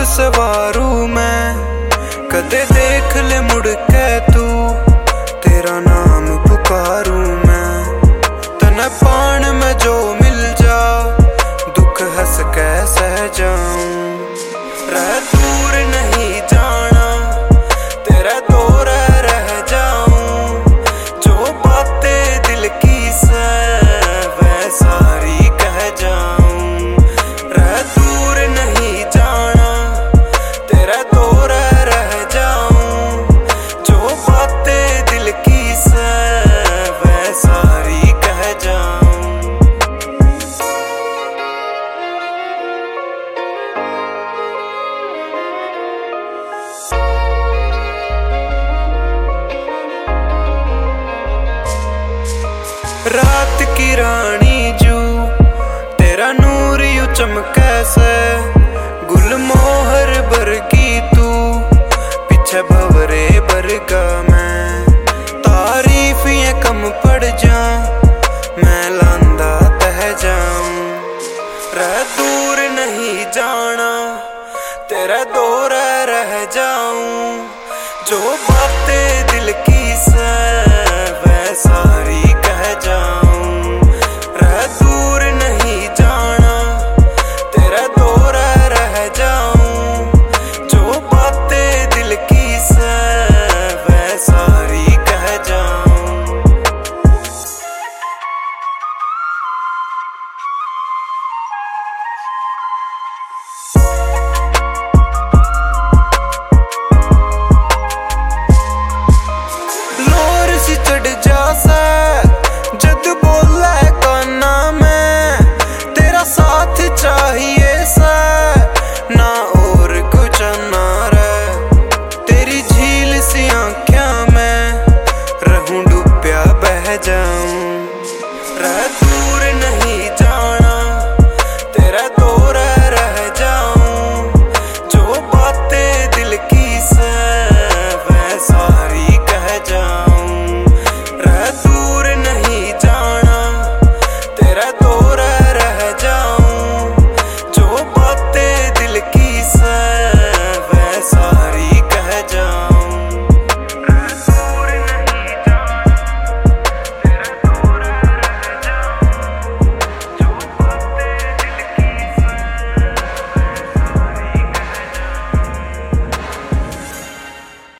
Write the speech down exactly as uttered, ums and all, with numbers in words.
सवारू मैं, कदे देख ले मुड़ के तू, तेरा नाम पुकारू मैं। तने पान में जो मिल जा, दुख हंस के सह जाऊं। रह दूर नहीं जाना, तेरा दौरा रह जाऊं। जो बातें दिल की से वह सारी कह जाऊं। रह दूर नहीं जाना, तेरा दौरा रह जाऊं। जो बातें दिल की से वह सारी कह जाऊं। रात की रानी जू, तेरा नूर यू चमके से। गुलमोहर बरगी तू, पीछे भवरे बरगा मैं। तारीफ ये कम पड़ जा, मैं लांदा तह जाऊं। रह दूर नहीं जाना, तेरा दौरा रह जाऊं। जो बात